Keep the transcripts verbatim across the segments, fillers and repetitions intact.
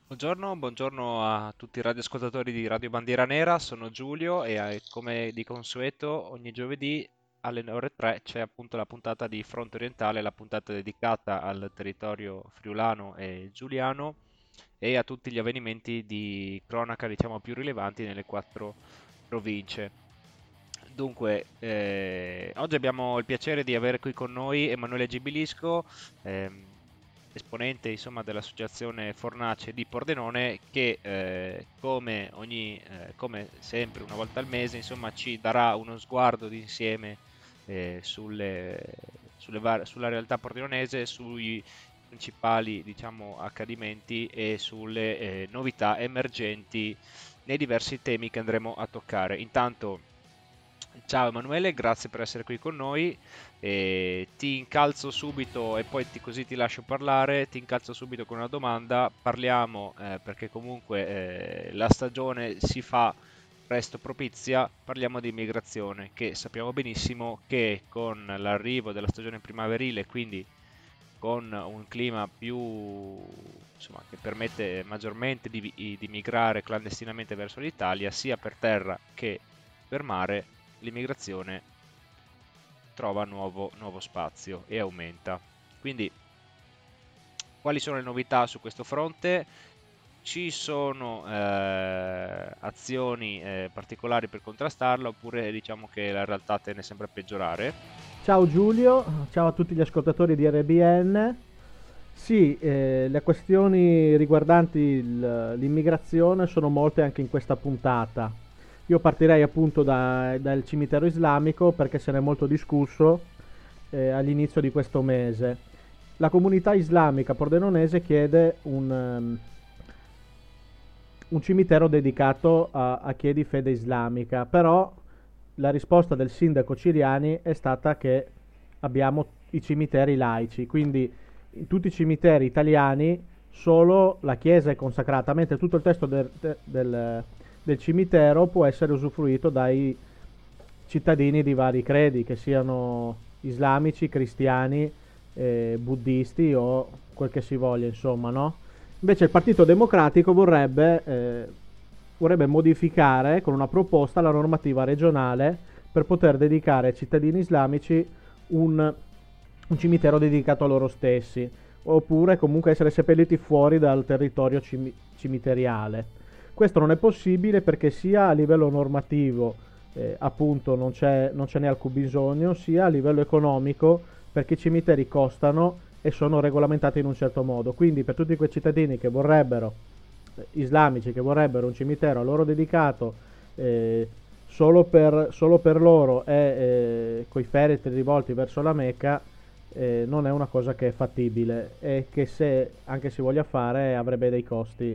Buongiorno, buongiorno a tutti i radioascoltatori di Radio Bandiera Nera, sono Giulio e eh, come di consueto ogni giovedì alle ore tre c'è appunto la puntata di Fronte Orientale, la puntata dedicata al territorio friulano e giuliano e a tutti gli avvenimenti di cronaca diciamo più rilevanti nelle quattro province. Dunque, eh, oggi abbiamo il piacere di avere qui con noi Emanuele Gibilisco, ehm, esponente insomma, dell'associazione Fornace di Pordenone, che eh, come ogni, eh, come sempre una volta al mese, insomma, ci darà uno sguardo d'insieme eh, sulle, sulle var- sulla realtà pordenonese, sui principali, diciamo, accadimenti e sulle eh, novità emergenti nei diversi temi che andremo a toccare. Intanto, ciao Emanuele, grazie per essere qui con noi. E ti incalzo subito e poi ti- così ti lascio parlare. Ti incalzo subito con una domanda. Parliamo, eh, perché comunque eh, la stagione si fa presto propizia, parliamo di immigrazione, che sappiamo benissimo che con l'arrivo della stagione primaverile, quindi con un clima più, insomma, che permette maggiormente di, di migrare clandestinamente verso l'Italia, sia per terra che per mare, l'immigrazione trova nuovo, nuovo spazio e aumenta. Quindi, quali sono le novità su questo fronte? Ci sono eh, azioni eh, particolari per contrastarla oppure diciamo che la realtà tende sempre a peggiorare? Ciao Giulio, ciao a tutti gli ascoltatori di R B N. Sì, eh, le questioni riguardanti il- l'immigrazione sono molte anche in questa puntata. Io partirei appunto da- dal cimitero islamico perché se ne è molto discusso eh, all'inizio di questo mese. La comunità islamica pordenonese chiede un, ehm, un cimitero dedicato a, a chi è di fede islamica, però la risposta del sindaco Ciriani è stata che abbiamo i cimiteri laici, quindi in tutti i cimiteri italiani solo la chiesa è consacrata, mentre tutto il testo del, del- del cimitero può essere usufruito dai cittadini di vari credi, che siano islamici, cristiani, eh, buddisti o quel che si voglia, insomma, no? Invece il Partito Democratico vorrebbe, eh, vorrebbe modificare con una proposta la normativa regionale per poter dedicare ai cittadini islamici un, un cimitero dedicato a loro stessi, oppure comunque essere seppelliti fuori dal territorio cimi- cimiteriale. Questo non è possibile perché sia a livello normativo eh, appunto non c'è, non ce n'è alcun bisogno, sia a livello economico perché i cimiteri costano e sono regolamentati in un certo modo. Quindi per tutti quei cittadini che vorrebbero, eh, islamici, che vorrebbero un cimitero a loro dedicato eh, solo, per, solo per loro e eh, coi feretri rivolti verso la Mecca, eh, non è una cosa che è fattibile e che se anche si voglia fare avrebbe dei costi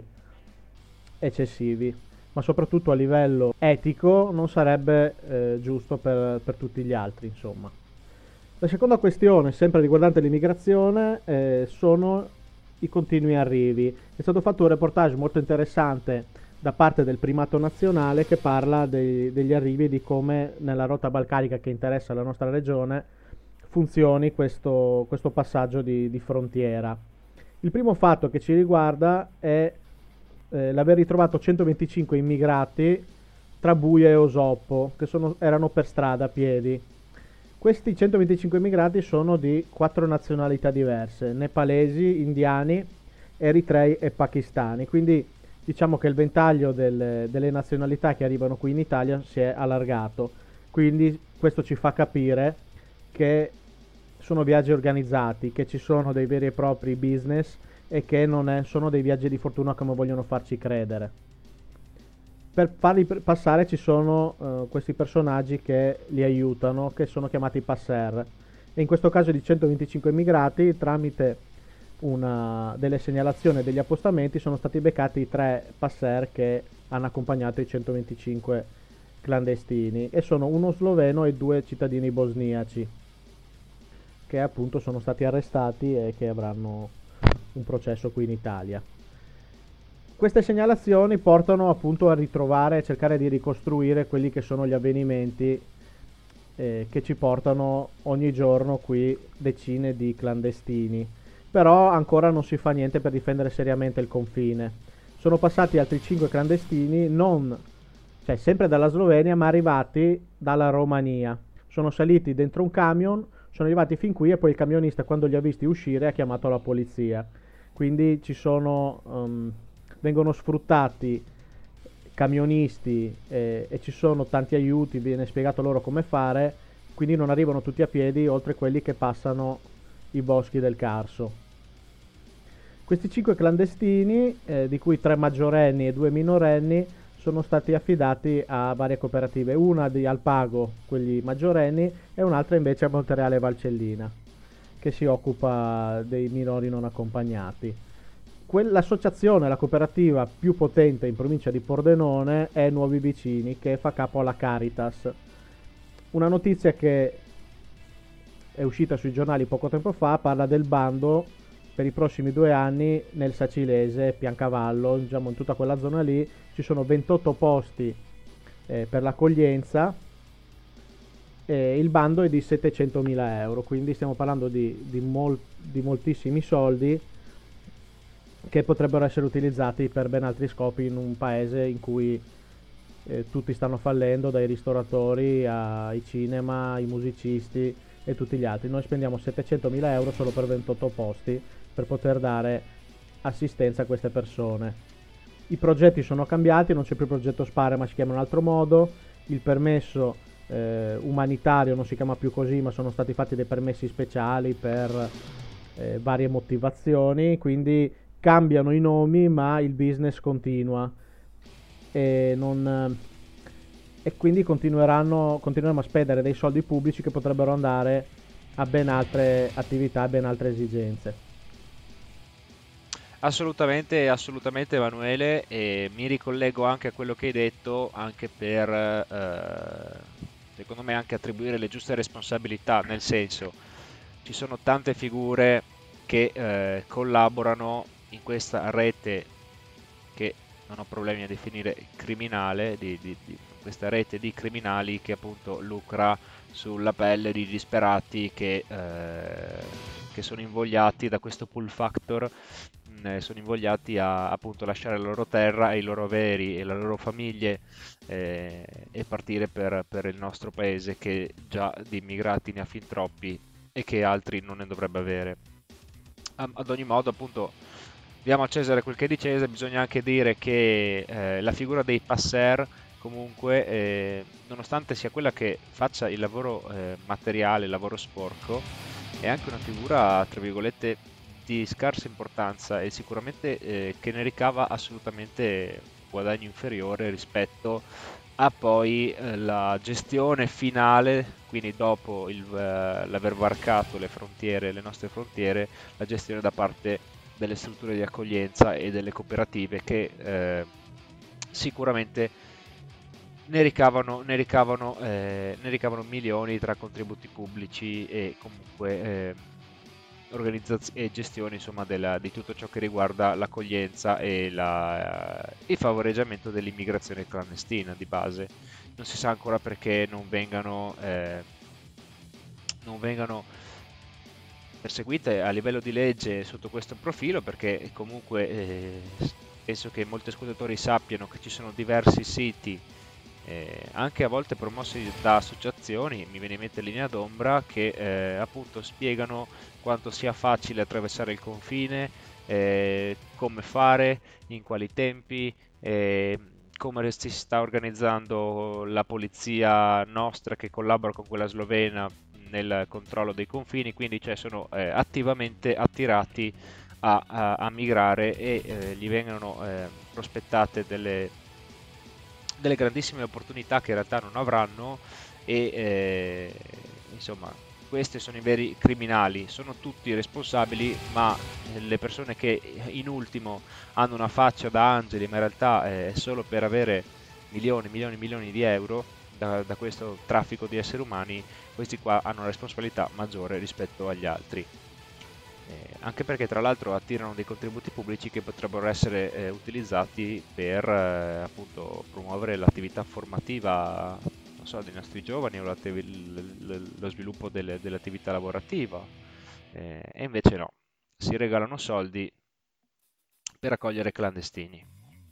eccessivi, ma soprattutto a livello etico non sarebbe eh, giusto per, per tutti gli altri, insomma. La seconda questione, sempre riguardante l'immigrazione, eh, sono i continui arrivi. È stato fatto un reportage molto interessante da parte del primato nazionale che parla dei- degli arrivi e di come nella rotta balcanica che interessa la nostra regione funzioni questo, questo passaggio di, di frontiera. Il primo fatto che ci riguarda è eh, l'aver ritrovato centoventicinque immigrati tra Buia e Osoppo, che sono- erano per strada a piedi. Questi centoventicinque immigrati sono di quattro nazionalità diverse: nepalesi, indiani, eritrei e pakistani. Quindi diciamo che il ventaglio del- delle nazionalità che arrivano qui in Italia si è allargato. Quindi questo ci fa capire che sono viaggi organizzati, che ci sono dei veri e propri business e che non è- sono dei viaggi di fortuna come vogliono farci credere. Per farli per- passare ci sono eh, questi personaggi che li aiutano, che sono chiamati passer. E in questo caso di centoventicinque immigrati, tramite una, delle segnalazioni e degli appostamenti, sono stati beccati i tre passer che hanno accompagnato i centoventicinque clandestini e sono uno sloveno e due cittadini bosniaci che appunto sono stati arrestati e che avranno un processo qui in Italia. Queste segnalazioni portano appunto a ritrovare e cercare di ricostruire quelli che sono gli avvenimenti eh, che ci portano ogni giorno qui decine di clandestini. Però ancora non si fa niente per difendere seriamente il confine. sono passati altri cinque clandestini, non, cioè sempre dalla Slovenia, ma arrivati dalla Romania. Sono saliti dentro un camion, sono arrivati fin qui e poi il camionista, quando li ha visti uscire, ha chiamato la polizia. Quindi ci sono, ehm, vengono sfruttati camionisti, eh, e ci sono tanti aiuti, viene spiegato loro come fare, quindi non arrivano tutti a piedi, oltre quelli che passano i boschi del Carso. Questi cinque clandestini, eh, di cui tre maggiorenni e due minorenni, sono stati affidati a varie cooperative, una di Alpago, quelli maggiorenni, e un'altra invece a Montereale Valcellina, che si occupa dei minori non accompagnati. Quell'associazione, la cooperativa più potente in provincia di Pordenone è Nuovi Vicini, che fa capo alla Caritas. Una notizia che è uscita sui giornali poco tempo fa parla del bando per i prossimi due anni nel Sacilese, Piancavallo, diciamo in tutta quella zona lì ci sono ventotto posti, eh, per l'accoglienza, e il bando è di settecentomila euro, quindi stiamo parlando di, di, mol- di moltissimi soldi che potrebbero essere utilizzati per ben altri scopi in un paese in cui eh, tutti stanno fallendo, dai ristoratori ai cinema, ai musicisti e tutti gli altri. Noi spendiamo settecentomila euro solo per ventotto posti per poter dare assistenza a queste persone. I progetti sono cambiati, non c'è più il progetto Spare ma si chiama in un altro modo, il permesso eh, umanitario non si chiama più così, ma sono stati fatti dei permessi speciali per eh, varie motivazioni, quindi cambiano i nomi ma il business continua e, non, e quindi continueranno, continueremo a spendere dei soldi pubblici che potrebbero andare a ben altre attività, a ben altre esigenze. Assolutamente, assolutamente Emanuele, e mi ricollego anche a quello che hai detto, anche per, eh, secondo me, anche attribuire le giuste responsabilità, nel senso, ci sono tante figure che eh, collaborano in questa rete che non ho problemi a definire criminale, di, di- di questa rete di criminali che appunto lucra sulla pelle di disperati che, eh, che sono invogliati da questo pull factor, mh, eh, sono invogliati a appunto lasciare la loro terra e i loro averi e le loro famiglie, eh, e partire per, per il nostro paese che già di immigrati ne ha fin troppi e che altri non ne dovrebbe avere. Am- Ad ogni modo, appunto, diamo a Cesare quel che è di Cesare, bisogna anche dire che eh, la figura dei passer, comunque, eh, nonostante sia quella che faccia il lavoro eh, materiale, il lavoro sporco, è anche una figura, tra virgolette, di scarsa importanza e sicuramente eh, che ne ricava assolutamente un guadagno inferiore rispetto a poi eh, la gestione finale, quindi dopo il, eh, l'aver varcato le frontiere, le nostre frontiere, la gestione da parte delle strutture di accoglienza e delle cooperative che eh, sicuramente ne ricavano, ne ricavano, eh, ne ricavano milioni tra contributi pubblici e comunque eh, organizzaz- e gestione insomma della- di tutto ciò che riguarda l'accoglienza e la- eh, il favoreggiamento dell'immigrazione clandestina di base. Non si sa ancora perché non vengano, eh, non vengano perseguite a livello di legge sotto questo profilo, perché comunque eh, s- penso che molti ascoltatori sappiano che ci sono diversi siti, eh, anche a volte promossi da associazioni, mi viene in mente Linea d'Ombra, che eh, appunto spiegano quanto sia facile attraversare il confine, eh, come fare, in quali tempi, eh, come si sta organizzando la polizia nostra che collabora con quella slovena nel controllo dei confini, quindi cioè, sono eh, attivamente attirati a, a- a migrare e eh, gli vengono eh, prospettate delle, delle grandissime opportunità che in realtà non avranno e eh, insomma questi sono i veri criminali, sono tutti responsabili, ma eh, le persone che in ultimo hanno una faccia da angeli, ma in realtà eh, è solo per avere milioni, milioni, milioni di euro da, da questo traffico di esseri umani, questi qua hanno una responsabilità maggiore rispetto agli altri. Eh, anche perché tra l'altro attirano dei contributi pubblici che potrebbero essere eh, utilizzati per eh, appunto promuovere l'attività formativa, non so, dei nostri giovani o l'attivi- l- l- lo sviluppo delle- dell'attività lavorativa. Eh, e invece no, si regalano soldi per accogliere clandestini.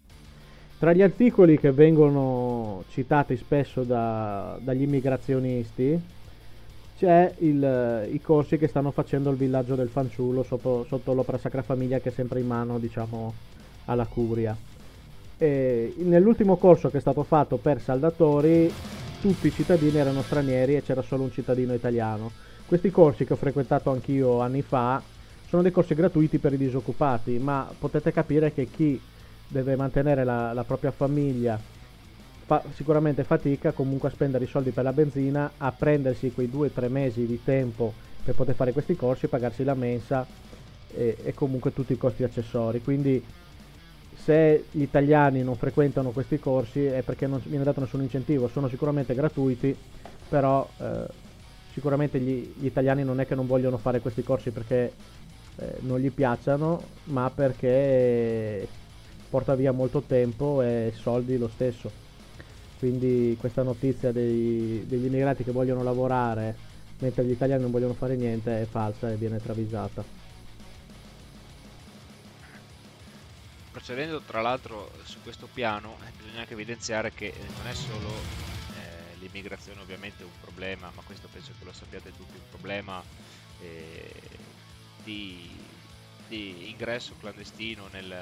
Tra gli articoli che vengono citati spesso da- dagli immigrazionisti c'è il- i corsi che stanno facendo il villaggio del fanciullo sotto, sotto l'Opera Sacra Famiglia, che è sempre in mano, diciamo, alla curia. E nell'ultimo corso che è stato fatto per Saldatori, tutti i cittadini erano stranieri e c'era solo un cittadino italiano. Questi corsi, che ho frequentato anch'io anni fa, sono dei corsi gratuiti per i disoccupati, ma potete capire che chi deve mantenere la, la propria famiglia fa sicuramente fatica comunque a spendere i soldi per la benzina, a prendersi quei due o tre mesi di tempo per poter fare questi corsi, pagarsi la mensa e, e comunque tutti i costi accessori. Quindi se gli italiani non frequentano questi corsi è perché non viene dato nessun incentivo. Sono sicuramente gratuiti, però eh, sicuramente gli, gli italiani non è che non vogliono fare questi corsi perché eh, non gli piacciono, ma perché porta via molto tempo e soldi lo stesso. Quindi questa notizia dei- degli immigrati che vogliono lavorare mentre gli italiani non vogliono fare niente è falsa e viene travisata. Procedendo tra l'altro su questo piano, eh, bisogna anche evidenziare che eh, non è solo eh, l'immigrazione ovviamente un problema, ma questo penso che lo sappiate tutti, un problema eh, di, di ingresso clandestino nel,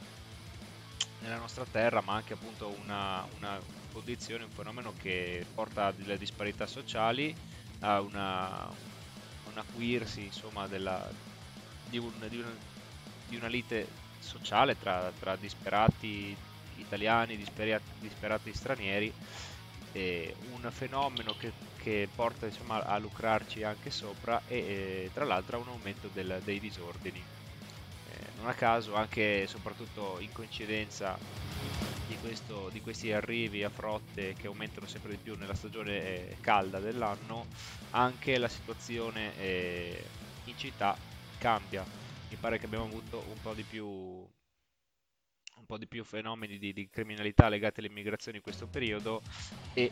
nella nostra terra, ma anche appunto una, una condizione, un fenomeno che porta a delle disparità sociali, a una, un acuirsi insomma della, di, un, di, una, di una lite sociale tra, tra disperati italiani, disperati, disperati stranieri, e un fenomeno che, che porta insomma a lucrarci anche sopra e, e tra l'altro a un aumento del- dei disordini. Eh, non a caso, anche e soprattutto in coincidenza di, questo, di questi arrivi a frotte che aumentano sempre di più nella stagione eh, calda dell'anno, anche la situazione eh, in città cambia. Mi pare che abbiamo avuto un po' di più, un po' di più fenomeni di, di criminalità legati all'immigrazione in questo periodo e,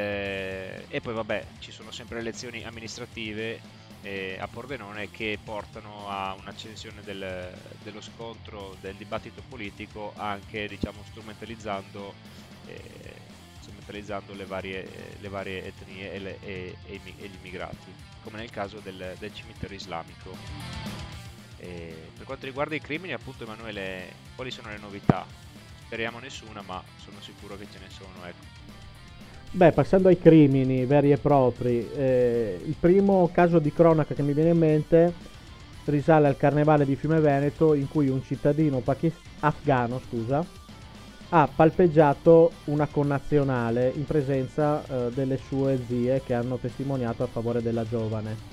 eh, e poi vabbè ci sono sempre le elezioni amministrative eh, a Pordenone che portano a un'accensione del- dello scontro, del dibattito politico anche diciamo strumentalizzando, eh, strumentalizzando le varie, le varie etnie e, le- e- e i mi- e gli immigrati, come nel caso del, del cimitero islamico. E per quanto riguarda i crimini, appunto, Emanuele, quali sono le novità? Speriamo nessuna, ma sono sicuro che ce ne sono, ecco. Beh, passando ai crimini veri e propri, eh, il primo caso di cronaca che mi viene in mente risale al carnevale di Fiume Veneto, in cui un cittadino pakis- afghano, scusa, ha palpeggiato una connazionale in presenza eh, delle sue zie che hanno testimoniato a favore della giovane.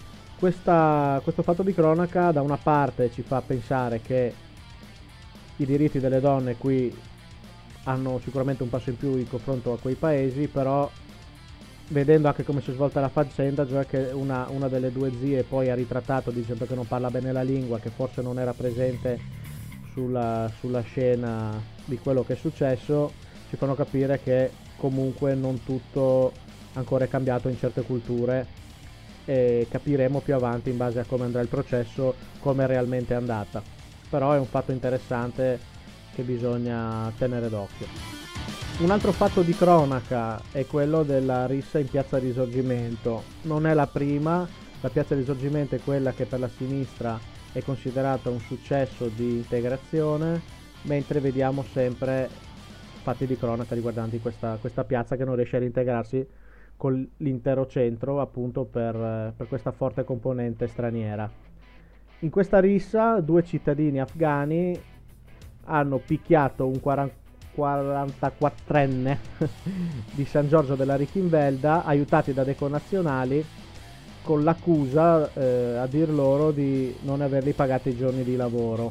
Questa- questo fatto di cronaca da una parte ci fa pensare che i diritti delle donne qui hanno sicuramente un passo in più in confronto a quei paesi, però vedendo anche come si è svolta la faccenda, cioè che una, una delle due zie poi ha ritrattato dicendo che non parla bene la lingua, che forse non era presente sulla, sulla scena di quello che è successo, ci fanno capire che comunque non tutto ancora è cambiato in certe culture e capiremo più avanti in base a come andrà il processo come è realmente andata. Però è un fatto interessante che bisogna tenere d'occhio. Un altro fatto di cronaca è quello della rissa in Piazza Risorgimento. Non è la prima, la Piazza Risorgimento è quella che per la sinistra è considerata un successo di integrazione, mentre vediamo sempre fatti di cronaca riguardanti questa, questa piazza che non riesce ad integrarsi con l'intero centro appunto per, eh, per questa forte componente straniera. In questa rissa due cittadini afghani hanno picchiato un quarantaquattrenne di San Giorgio della Richinvelda, aiutati da dei connazionali, con l'accusa, eh, a dir loro, di non averli pagati i giorni di lavoro.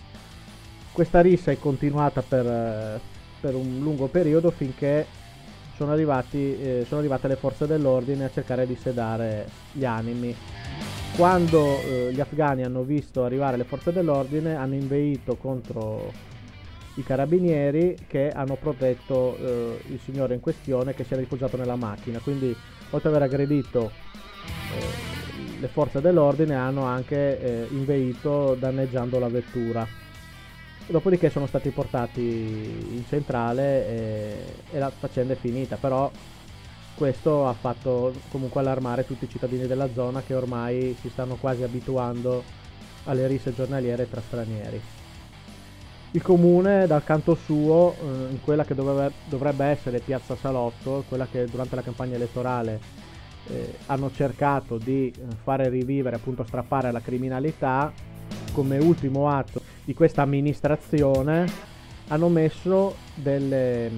Questa rissa è continuata per, eh, per un lungo periodo finché sono, arrivati, eh, sono arrivate le forze dell'ordine a cercare di sedare gli animi. Quando eh, gli afghani hanno visto arrivare le forze dell'ordine, hanno inveito contro i carabinieri che hanno protetto eh, il signore in questione che si era rifugiato nella macchina. Quindi, oltre ad aver aggredito eh, le forze dell'ordine, hanno anche eh, inveito danneggiando la vettura. Dopodiché sono stati portati in centrale e, e la faccenda è finita, però questo ha fatto comunque allarmare tutti i cittadini della zona che ormai si stanno quasi abituando alle risse giornaliere tra stranieri. Il comune dal canto suo, eh, in quella che dovrebbe, dovrebbe essere Piazza Salotto, quella che durante la campagna elettorale eh, hanno cercato di eh, fare rivivere, appunto strappare alla criminalità, come ultimo atto di questa amministrazione hanno messo delle,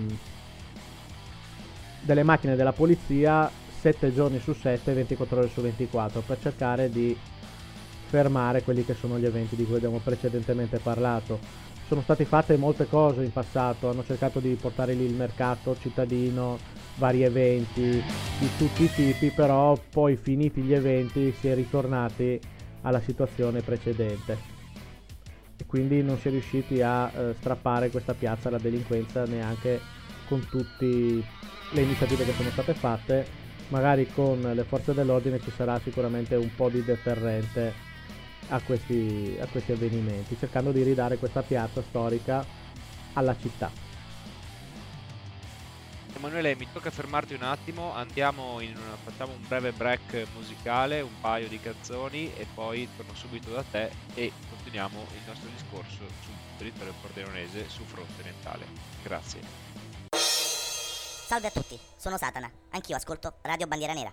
delle macchine della polizia sette giorni su sette, ventiquattro ore su ventiquattro per cercare di fermare quelli che sono gli eventi di cui abbiamo precedentemente parlato. Sono state fatte molte cose in passato, hanno cercato di portare lì il mercato cittadino, vari eventi di tutti i tipi, però poi finiti gli eventi si è ritornati alla situazione precedente e quindi non si è riusciti a eh, strappare questa piazza alla delinquenza neanche con tutte le iniziative che sono state fatte. Magari con le forze dell'ordine ci sarà sicuramente un po' di deterrente a questi, a questi avvenimenti, cercando di ridare questa piazza storica alla città. Emanuele, mi tocca fermarti un attimo, andiamo in una, facciamo un breve break musicale, un paio di canzoni e poi torno subito da te e continuiamo il nostro discorso sul territorio pordenonese su fronte orientale. Grazie. Salve a tutti, sono Satana, anch'io ascolto Radio Bandiera Nera.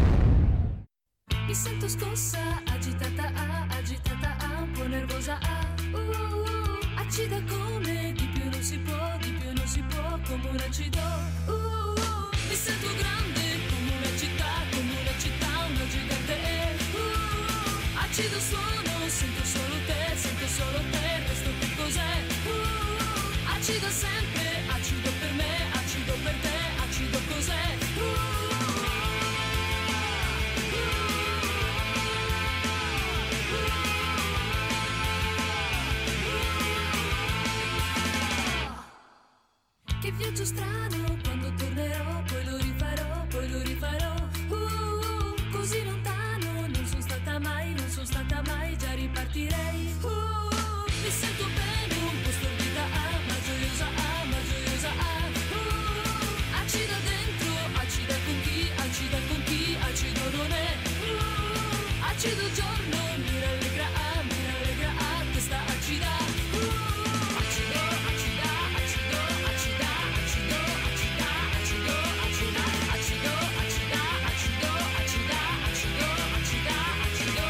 Mi sento scossa, agitata, ah, agitata, ah, un po' nervosa, ah, uh, uh, uh, acida come, di più non si può, di più non si può, come un acido, uh, uh, uh, mi sento grande come una città, come una città, una gigante, uh, uh, uh, acido suono, sento solo te, sento solo te, resto che cos'è, uh, uh, uh, acido sempre, acido per me, acido per te, acido cos'è, uh, uh, che viaggio strano, quando tornerò, poi lo rifarò, poi lo rifarò, uh, uh, così lontano, non sono stata mai, non sono stata mai, già ripartirei, uh, uh, mi sento bene, un po' stordita, ah, ma gioiosa, ah, ma gioiosa, ah, uh, uh, acida dentro, acida con chi, acida con chi, acido non è, uh, uh, acido giorno, mi rallegra, ah, mi rallegra, ah, questa acida, uh, uh, acido, acida, acido, acida, acido, acida, acido, acida, acido, acida, acido, acida, acido, acida, acido,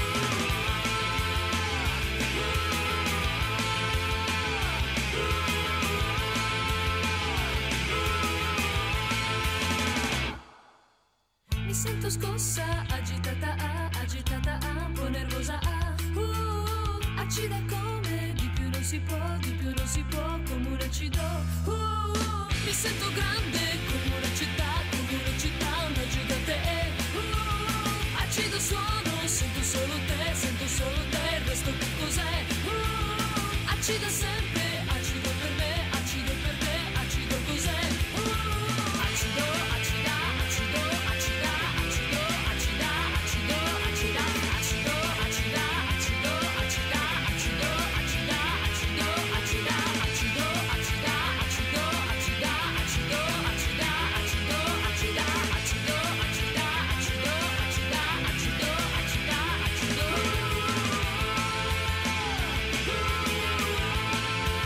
mi sento scossa, agitata, ah, agitata, ah, un po' nervosa, ah, uh, uh, acida come, di più non si può, di più non si può, come un acido, uh, uh, mi sento grande come una città, come una città, una gigante, uh, uh, acido suono, sento solo te, sento solo te, il resto che cos'è, uh, uh, acido sempre, acido per me, acido per te, acido cos'è, uh, uh, acido, acida, acido, acida, acido, acida, acido, acida, acido, acida, acido, acida, acido, acida, acido, acida, acido, acida, acido, acida, acido, acida, acido, acida, acido, acida, acido, acida, acido, acida, acido.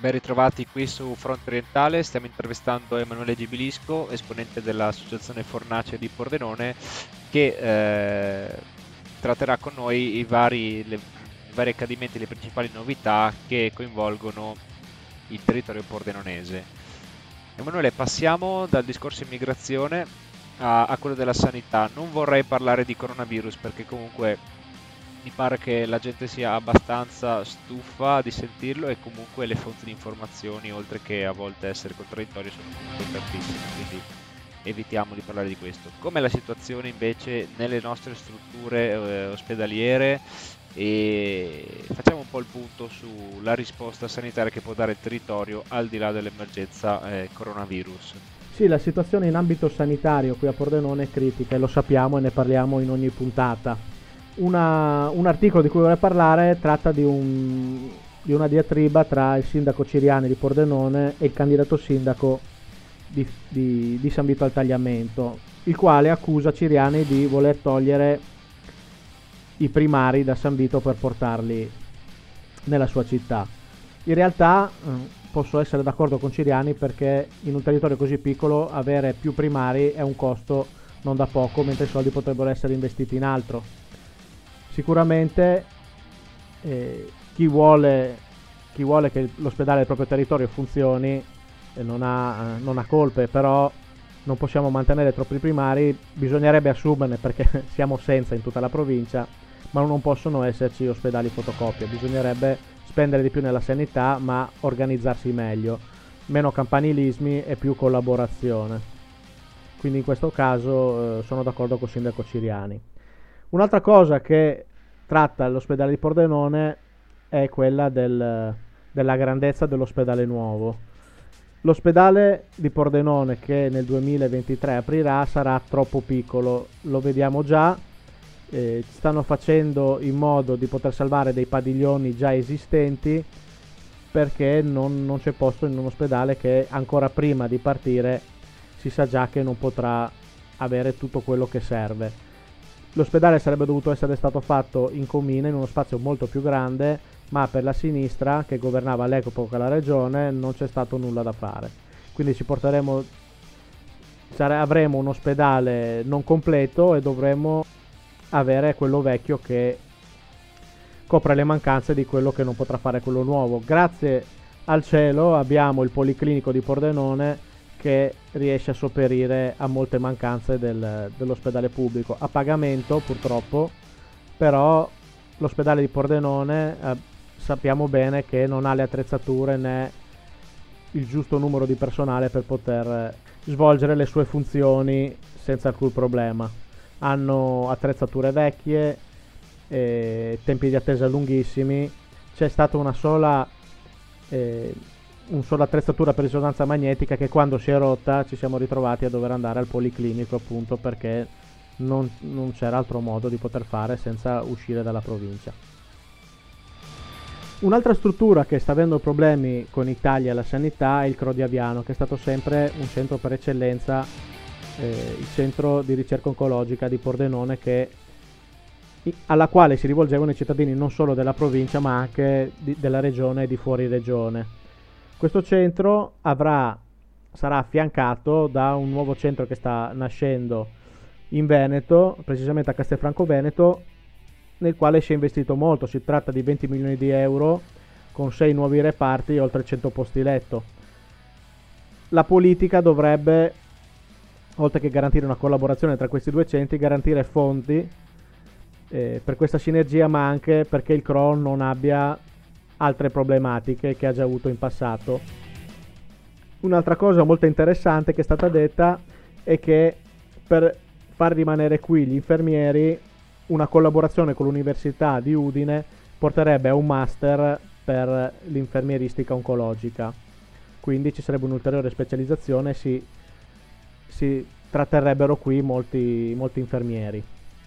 Ben ritrovati qui su Fronte Orientale, stiamo intervistando Emanuele Gibilisco, esponente dell'Associazione Fornace di Pordenone, che eh, tratterà con noi i vari, le, i vari accadimenti, le principali novità che coinvolgono il territorio pordenonese. Emanuele, passiamo dal discorso immigrazione a, a quello della sanità. Non vorrei parlare di coronavirus perché comunque mi pare che la gente sia abbastanza stufa di sentirlo e comunque le fonti di informazioni, oltre che a volte essere contraddittorie, sono comunque tantissime, quindi evitiamo di parlare di questo. Com'è la situazione invece nelle nostre strutture eh, ospedaliere e facciamo un po' il punto sulla risposta sanitaria che può dare il territorio al di là dell'emergenza eh, coronavirus. Sì, la situazione in ambito sanitario qui a Pordenone è critica e lo sappiamo e ne parliamo in ogni puntata. Una, un articolo di cui vorrei parlare tratta di, un, di una diatriba tra il sindaco Ciriani di Pordenone e il candidato sindaco di, di, di San Vito al Tagliamento, il quale accusa Ciriani di voler togliere i primari da San Vito per portarli nella sua città. In realtà eh, posso essere d'accordo con Ciriani perché in un territorio così piccolo avere più primari è un costo non da poco, mentre i soldi potrebbero essere investiti in altro. Sicuramente eh, chi, vuole, chi vuole che l'ospedale del proprio territorio funzioni eh, non, ha, eh, non ha colpe, però non possiamo mantenere troppi primari, bisognerebbe assumerne perché siamo senza in tutta la provincia, ma non possono esserci ospedali fotocopia, bisognerebbe spendere di più nella sanità ma organizzarsi meglio, meno campanilismi e più collaborazione. Quindi in questo caso eh, sono d'accordo con il sindaco Ciriani. Un'altra cosa che tratta l'ospedale di Pordenone è quella del, della grandezza dell'ospedale nuovo. L'ospedale di Pordenone che nel duemilaventitré aprirà sarà troppo piccolo, lo vediamo già, eh, stanno facendo in modo di poter salvare dei padiglioni già esistenti perché non, non c'è posto in un ospedale che ancora prima di partire si sa già che non potrà avere tutto quello che serve. L'ospedale sarebbe dovuto essere stato fatto in Comine, in uno spazio molto più grande, ma per la sinistra, che governava all'epoca la regione, non c'è stato nulla da fare. Quindi ci porteremo, sare, avremo un ospedale non completo e dovremo avere quello vecchio che copre le mancanze di quello che non potrà fare quello nuovo. Grazie al cielo abbiamo il Policlinico di Pordenone che riesce a sopperire a molte mancanze del, dell'ospedale pubblico a pagamento purtroppo, però l'ospedale di Pordenone eh, sappiamo bene che non ha le attrezzature né il giusto numero di personale per poter eh, svolgere le sue funzioni senza alcun problema. Hanno attrezzature vecchie, eh, tempi di attesa lunghissimi, c'è stata una sola eh, un solo attrezzatura per risonanza magnetica che quando si è rotta ci siamo ritrovati a dover andare al Policlinico appunto perché non, non c'era altro modo di poter fare senza uscire dalla provincia. Un'altra struttura che sta avendo problemi con i tagli alla sanità è il C R O di Aviano, che è stato sempre un centro per eccellenza, eh, il centro di ricerca oncologica di Pordenone che, alla quale si rivolgevano i cittadini non solo della provincia ma anche di, della regione e di fuori regione. Questo centro avrà, sarà affiancato da un nuovo centro che sta nascendo in Veneto, precisamente a Castelfranco Veneto, nel quale si è investito molto. Si tratta di venti milioni di euro con sei nuovi reparti e oltre cento posti letto. La politica dovrebbe, oltre che garantire una collaborazione tra questi due centri, garantire fondi eh, per questa sinergia, ma anche perché il C R O non abbia altre problematiche che ha già avuto in passato. Un'altra cosa molto interessante che è stata detta è che per far rimanere qui gli infermieri una collaborazione con l'Università di Udine porterebbe a un master per l'infermieristica oncologica, quindi ci sarebbe un'ulteriore specializzazione e si, si tratterrebbero qui molti, molti infermieri.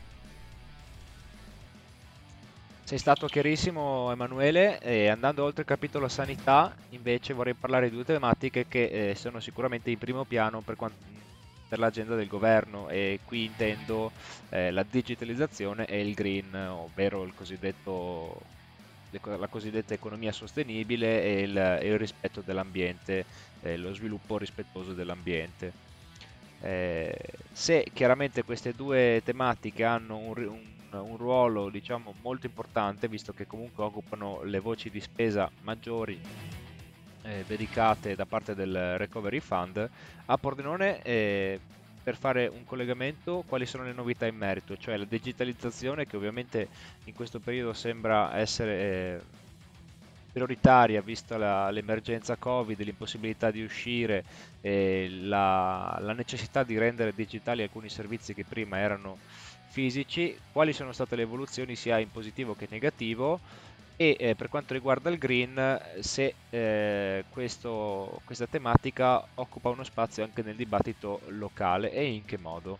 Sei stato chiarissimo Emanuele, e andando oltre il capitolo sanità invece vorrei parlare di due tematiche che eh, sono sicuramente in primo piano per, quant- per l'agenda del governo, e qui intendo eh, la digitalizzazione e il green, ovvero il cosiddetto le co- la cosiddetta economia sostenibile e il, e il rispetto dell'ambiente, eh, lo sviluppo rispettoso dell'ambiente. Eh, se chiaramente queste due tematiche hanno un, ri- un- un ruolo, diciamo, molto importante, visto che comunque occupano le voci di spesa maggiori eh, dedicate da parte del Recovery Fund, a Pordenone, eh, per fare un collegamento, quali sono le novità in merito, cioè la digitalizzazione che ovviamente in questo periodo sembra essere eh, prioritaria vista la- l'emergenza Covid, l'impossibilità di uscire, e la, la necessità di rendere digitali alcuni servizi che prima erano fisici, quali sono state le evoluzioni sia in positivo che negativo e eh, per quanto riguarda il green, eh, se eh, questo- questa tematica occupa uno spazio anche nel dibattito locale e in che modo.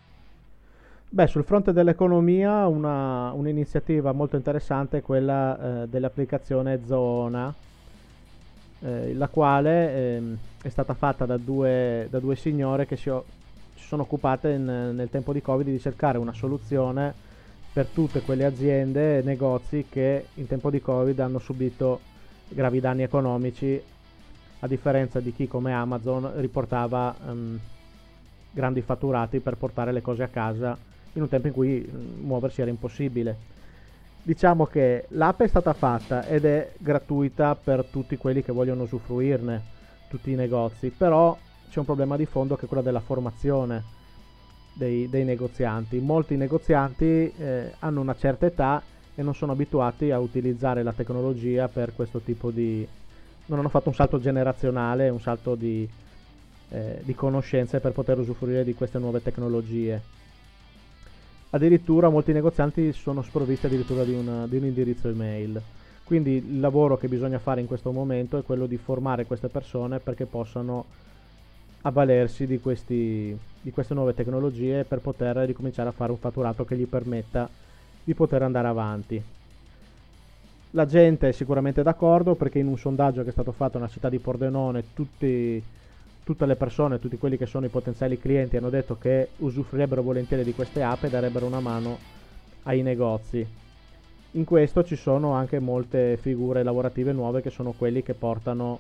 Beh, sul fronte dell'economia una, un'iniziativa molto interessante è quella eh, dell'applicazione Zona, eh, la quale ehm, è stata fatta da due, da due signore che si, o- si sono occupate in- nel tempo di Covid di cercare una soluzione per tutte quelle aziende e negozi che in tempo di Covid hanno subito gravi danni economici, a differenza di chi come Amazon riportava ehm, grandi fatturati per portare le cose a casa in un tempo in cui mm, muoversi era impossibile. Diciamo che l'app è stata fatta ed è gratuita per tutti quelli che vogliono usufruirne, tutti i negozi, però c'è un problema di fondo che è quello della formazione dei, dei negozianti. Molti negozianti eh, hanno una certa età e non sono abituati a utilizzare la tecnologia per questo tipo di... non hanno fatto un salto generazionale, un salto di, eh, di conoscenze per poter usufruire di queste nuove tecnologie. Addirittura molti negozianti sono sprovvisti addirittura di, una, di un indirizzo email. Quindi il lavoro che bisogna fare in questo momento è quello di formare queste persone perché possano avvalersi di, questi, di queste nuove tecnologie per poter ricominciare a fare un fatturato che gli permetta di poter andare avanti. La gente è sicuramente d'accordo perché in un sondaggio che è stato fatto nella città di Pordenone tutti, tutte le persone, tutti quelli che sono i potenziali clienti hanno detto che usufruirebbero volentieri di queste app e darebbero una mano ai negozi. In questo ci sono anche molte figure lavorative nuove che sono quelli che portano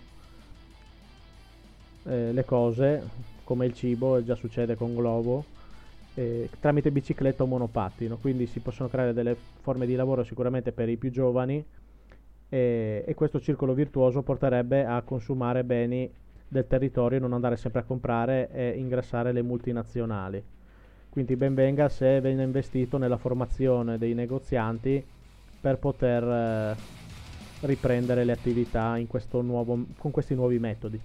eh, le cose come il cibo, già succede con Glovo, eh, tramite bicicletta o monopattino, quindi si possono creare delle forme di lavoro sicuramente per i più giovani e, e questo circolo virtuoso porterebbe a consumare beni del territorio e non andare sempre a comprare e ingrassare le multinazionali. Quindi ben venga se viene investito nella formazione dei negozianti per poter eh, riprendere le attività in questo nuovo, con questi nuovi metodi.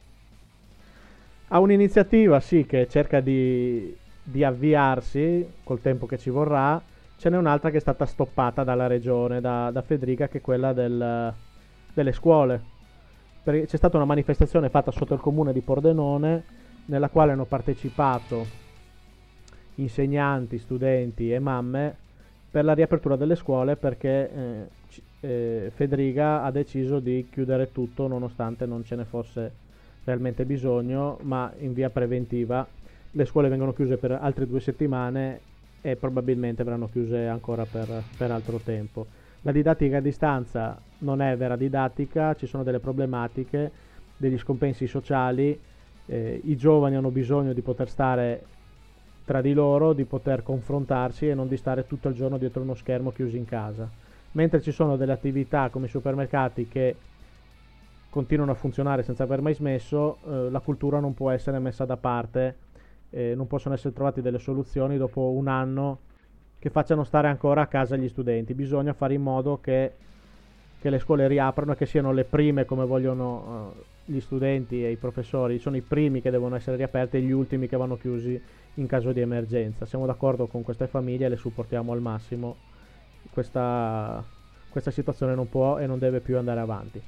Ha un'iniziativa, sì, che cerca di, di avviarsi col tempo che ci vorrà. Ce n'è un'altra che è stata stoppata dalla regione, da, da Federica, che è quella del, delle scuole. Perché c'è stata una manifestazione fatta sotto il comune di Pordenone, nella quale hanno partecipato insegnanti, studenti e mamme per la riapertura delle scuole perché eh, c- eh, Federica ha deciso di chiudere tutto nonostante non ce ne fosse realmente bisogno, ma in via preventiva. Le scuole vengono chiuse per altre due settimane e probabilmente verranno chiuse ancora per, per altro tempo. La didattica a distanza non è vera didattica, ci sono delle problematiche, degli scompensi sociali, eh, i giovani hanno bisogno di poter stare tra di loro, di poter confrontarsi e non di stare tutto il giorno dietro uno schermo chiusi in casa. Mentre ci sono delle attività come i supermercati che continuano a funzionare senza aver mai smesso, eh, la cultura non può essere messa da parte, eh, non possono essere trovate delle soluzioni dopo un anno che facciano stare ancora a casa gli studenti. Bisogna fare in modo che, che le scuole riaprano e che siano le prime come vogliono eh, gli studenti e i professori, sono i primi che devono essere riaperti e gli ultimi che vanno chiusi in caso di emergenza. Siamo d'accordo con queste famiglie e le supportiamo al massimo. Questa, questa situazione non può e non deve più andare avanti.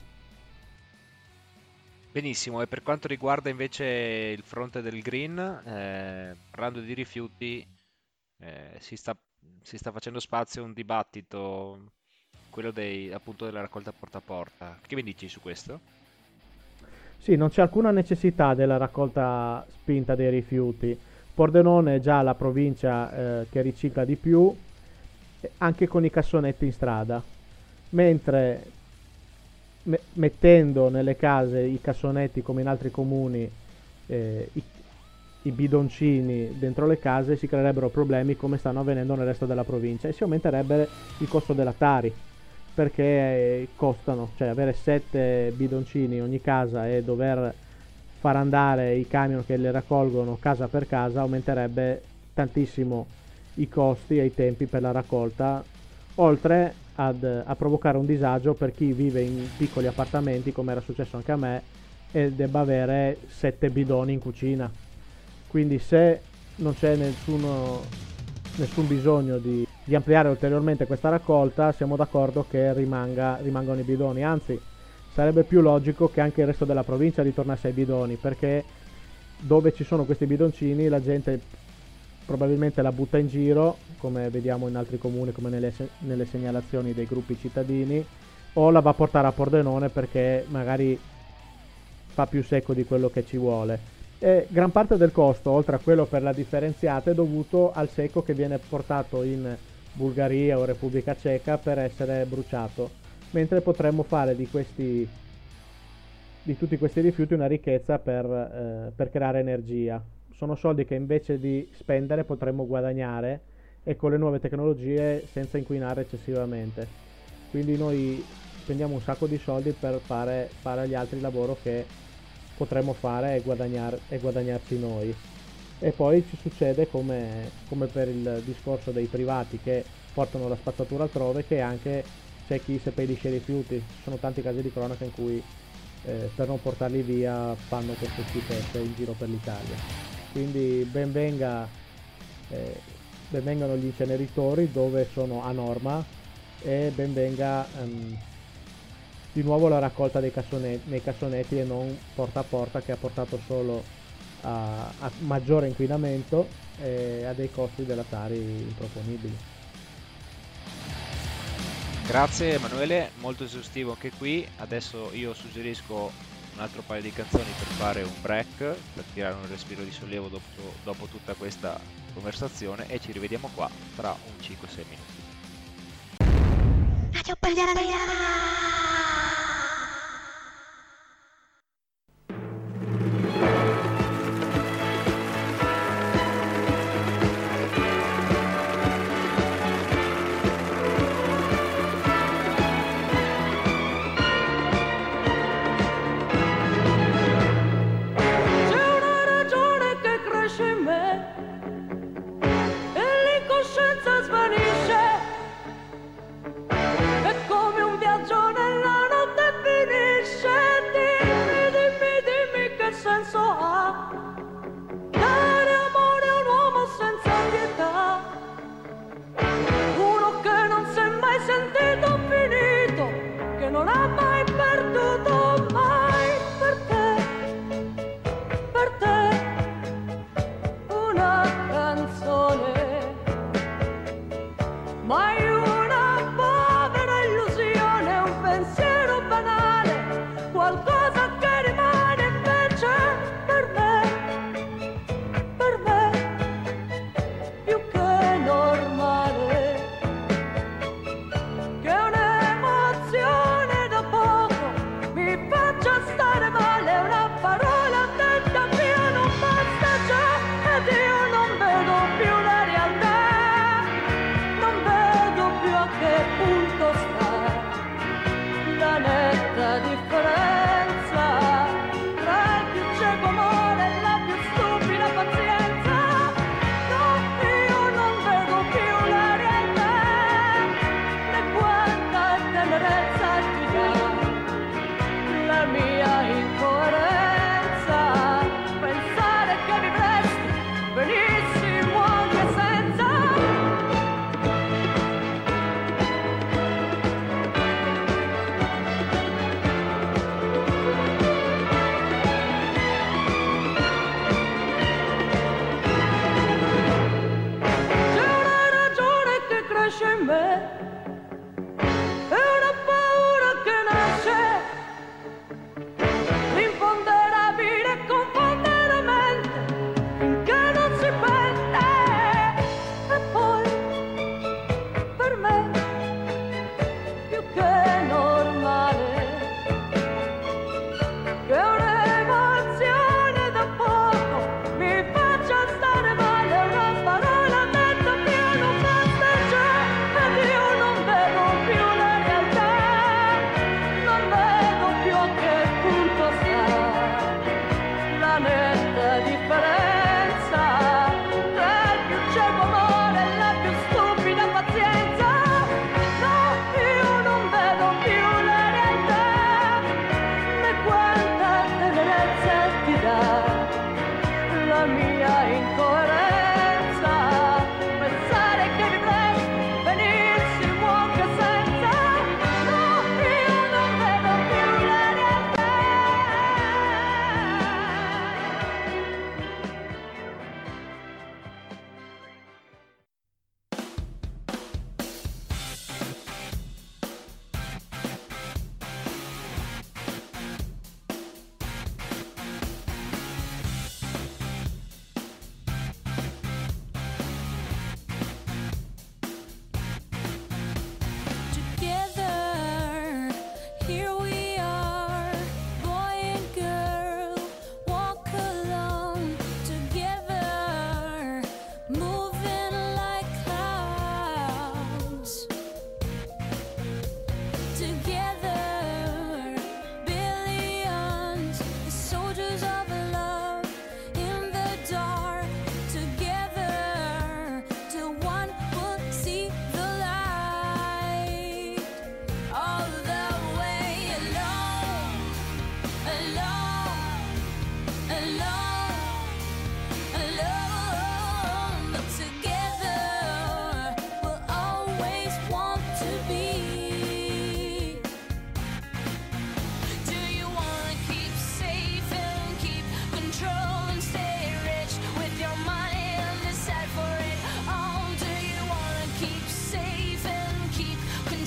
Benissimo, e per quanto riguarda invece il fronte del green, eh, parlando di rifiuti, eh, si sta, si sta facendo spazio a un dibattito, quello dei, appunto della raccolta porta a porta. Che mi dici su questo? Sì, non c'è alcuna necessità della raccolta spinta dei rifiuti. Pordenone è già la provincia eh, che ricicla di più, eh, anche con i cassonetti in strada. mentre me- mettendo nelle case i cassonetti come in altri comuni, eh, i, i bidoncini dentro le case, si creerebbero problemi come stanno avvenendo nel resto della provincia e si aumenterebbe il costo della Tari, perché eh, costano, cioè avere sette bidoncini in ogni casa e dover far andare i camion che le raccolgono casa per casa aumenterebbe tantissimo i costi e i tempi per la raccolta, oltre ad, a provocare un disagio per chi vive in piccoli appartamenti, come era successo anche a me, e debba avere sette bidoni in cucina. Quindi se non c'è nessuno, nessun bisogno di, di ampliare ulteriormente questa raccolta, siamo d'accordo che rimanga, rimangano i bidoni, anzi sarebbe più logico che anche il resto della provincia ritornasse ai bidoni, perché dove ci sono questi bidoncini la gente probabilmente la butta in giro, come vediamo in altri comuni, come nelle, nelle segnalazioni dei gruppi cittadini, o la va a portare a Pordenone perché magari fa più secco di quello che ci vuole. E gran parte del costo, oltre a quello per la differenziata, è dovuto al secco che viene portato in Bulgaria o Repubblica Ceca per essere bruciato, mentre potremmo fare di questi di tutti questi rifiuti una ricchezza per, eh, per creare energia. Sono soldi che invece di spendere potremmo guadagnare e con le nuove tecnologie senza inquinare eccessivamente. Quindi noi spendiamo un sacco di soldi per fare, fare agli altri il lavoro che potremmo fare e, guadagnar, e guadagnarci noi. E poi ci succede come, come per il discorso dei privati che portano la spazzatura altrove, che anche c'è chi seppellisce i rifiuti. Ci sono tanti casi di cronaca in cui eh, per non portarli via fanno queste schifezze in giro per l'Italia. Quindi ben venga, eh, ben vengano gli inceneritori dove sono a norma e ben venga um, di nuovo la raccolta dei cassonetti, nei cassonetti e non porta a porta, che ha portato solo a, a maggiore inquinamento e a dei costi della Tari improponibili. Grazie Emanuele, molto esaustivo anche qui. Adesso io suggerisco un altro paio di canzoni per fare un break, per tirare un respiro di sollievo dopo, dopo tutta questa conversazione, e ci rivediamo qua tra un cinque sei minuti. Radio Bandiera Nera! È come un viaggio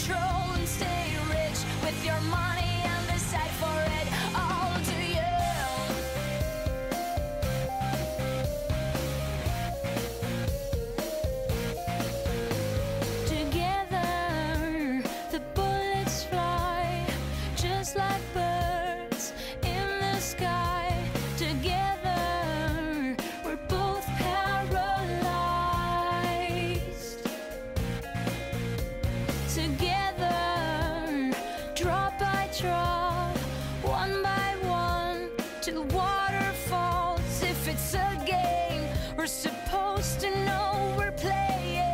control and stay rich with your money and decide for it all. Do you? Together the bullets fly just like birds in the sky. Together we're both paralyzed. Together, drop by drop, one by one, to waterfalls. If it's a game, we're supposed to know we're playing.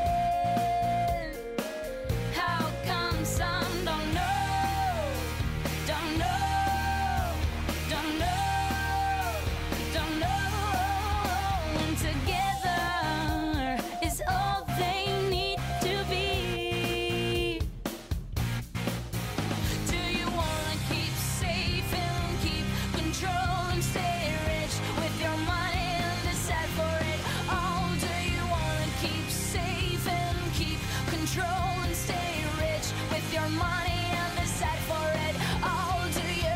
How come some don't know? Don't know, don't know, don't know. And together is all they need to be. Do you wanna keep safe and keep control and stay rich with your money and decide for it all? Do you wanna keep safe and keep control and stay rich with your money and decide for it all? Do you?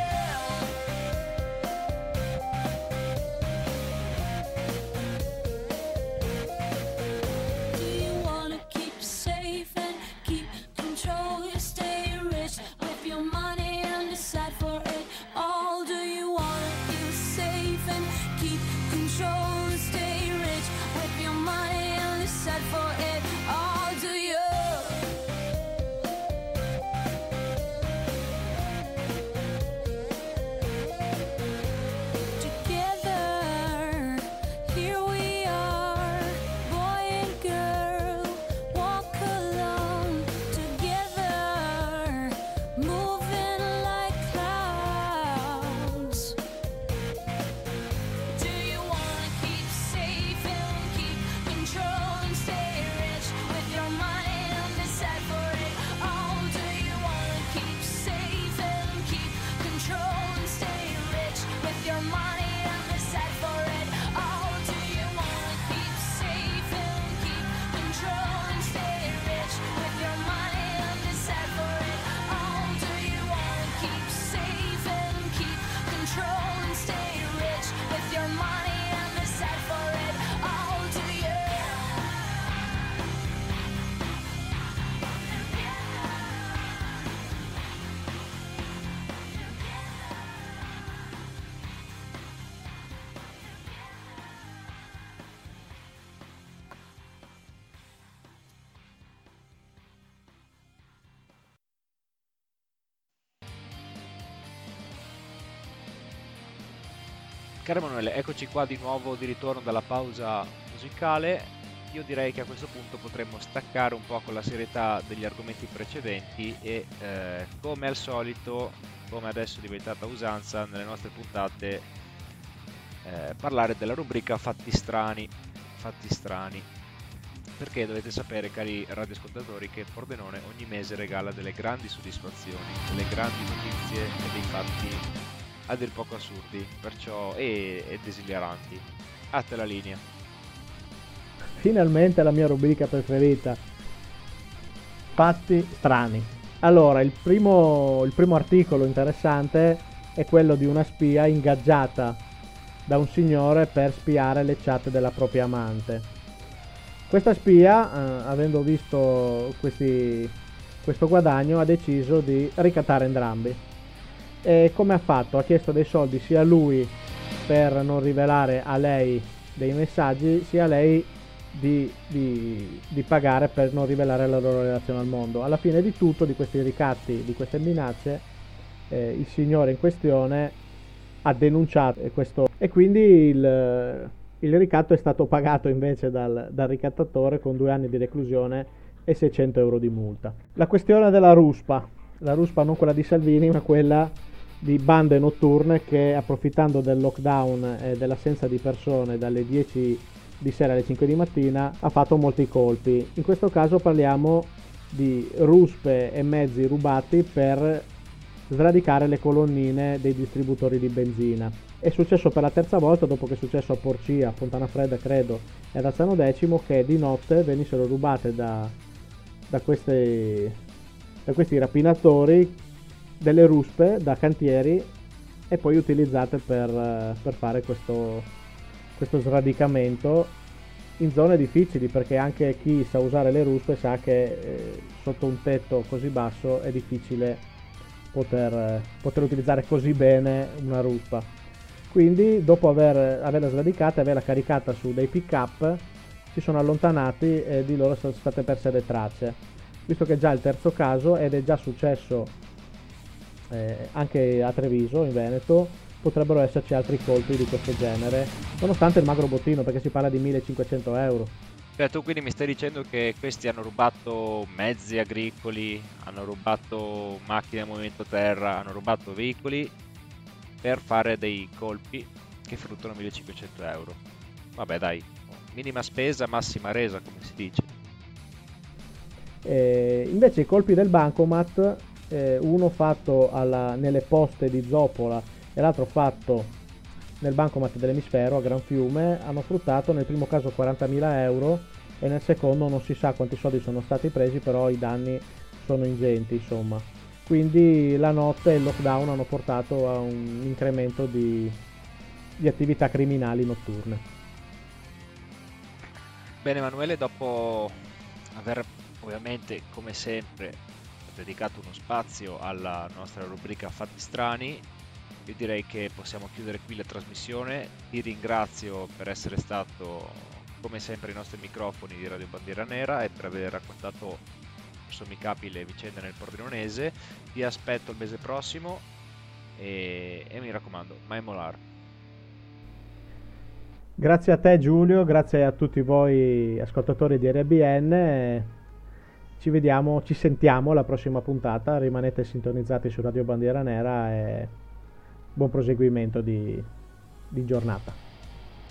Do you wanna keep safe and keep control and stay rich with your money and decide for it all? Do you wanna keep safe and keep control and stay rich with your money and decide for it all? Do you? Together, here we are, boy and girl, walk along. Together, moving like clouds. Do you wanna keep safe and keep control and stay rich with your money and decide for it all? Do you wanna keep safe and keep control and stay rich with your money and decide for it all? Do you wanna keep safe and keep control and stay rich with your money and decide for it all? Do you wanna keep safe and keep control and stay rich with your money and decide for it all? Do you? Caro Emanuele, eccoci qua di nuovo di ritorno dalla pausa musicale. Io direi che a questo punto potremmo staccare un po' con la serietà degli argomenti precedenti e eh, come al solito, come adesso è diventata usanza nelle nostre puntate, eh, parlare della rubrica Fatti strani. Fatti strani. Perché dovete sapere, cari radioascoltatori, che Pordenone ogni mese regala delle grandi soddisfazioni, delle grandi notizie e dei fatti a dir poco assurdi, perciò e, e desideranti. A te la linea. Finalmente la mia rubrica preferita. Fatti strani. Allora, il primo, il primo articolo interessante è quello di una spia ingaggiata da un signore per spiare le chat della propria amante. Questa spia, eh, avendo visto questi, questo guadagno, ha deciso di ricattare entrambi. E come ha fatto? Ha chiesto dei soldi sia a lui per non rivelare a lei dei messaggi, sia a lei di, di, di pagare per non rivelare la loro relazione al mondo. Alla fine di tutto, di questi ricatti, di queste minacce, eh, il signore in questione ha denunciato questo e quindi il, il ricatto è stato pagato invece dal, dal ricattatore con due anni di reclusione e seicento euro di multa. La questione della ruspa, la ruspa non quella di Salvini ma quella di bande notturne che, approfittando del lockdown e dell'assenza di persone dalle dieci di sera alle cinque di mattina, ha fatto molti colpi. In questo caso parliamo di ruspe e mezzi rubati per sradicare le colonnine dei distributori di benzina. È successo per la terza volta dopo che è successo a Porcia, a Fontana Fredda credo e ad Alzano Decimo, che di notte venissero rubate da, da queste da questi rapinatori delle ruspe da cantieri e poi utilizzate per, eh, per fare questo, questo sradicamento in zone difficili, perché anche chi sa usare le ruspe sa che eh, sotto un tetto così basso è difficile poter, eh, poter utilizzare così bene una ruspa. Quindi dopo aver, averla sradicata e averla caricata su dei pick up si sono allontanati e di loro sono state perse le tracce, visto che è già il terzo caso ed è già successo eh, anche a Treviso in Veneto. Potrebbero esserci altri colpi di questo genere, nonostante il magro bottino, perché si parla di millecinquecento euro. Cioè, tu quindi mi stai dicendo che questi hanno rubato mezzi agricoli, hanno rubato macchine a movimento terra, hanno rubato veicoli per fare dei colpi che fruttano millecinquecento euro. Vabbè dai, minima spesa, massima resa, come si dice. E invece i colpi del bancomat, eh, uno fatto alla, nelle poste di Zoppola e l'altro fatto nel bancomat dell'Emisfero a Gran Fiume, hanno fruttato nel primo caso quarantamila euro e nel secondo non si sa quanti soldi sono stati presi, però i danni sono ingenti, insomma. Quindi la notte e il lockdown hanno portato a un incremento di, di attività criminali notturne. Bene Emanuele, dopo aver ovviamente come sempre dedicato uno spazio alla nostra rubrica Fatti Strani, io direi che possiamo chiudere qui la trasmissione. Ti ringrazio per essere stato come sempre ai nostri microfoni di Radio Bandiera Nera e per aver raccontato sommicabile vicende nel Pordenonese. Ti aspetto il mese prossimo e, e mi raccomando, mai molar. Grazie a te Giulio, grazie a tutti voi ascoltatori di R B N. Ci vediamo, ci sentiamo alla prossima puntata. Rimanete sintonizzati su Radio Bandiera Nera e buon proseguimento di, di giornata.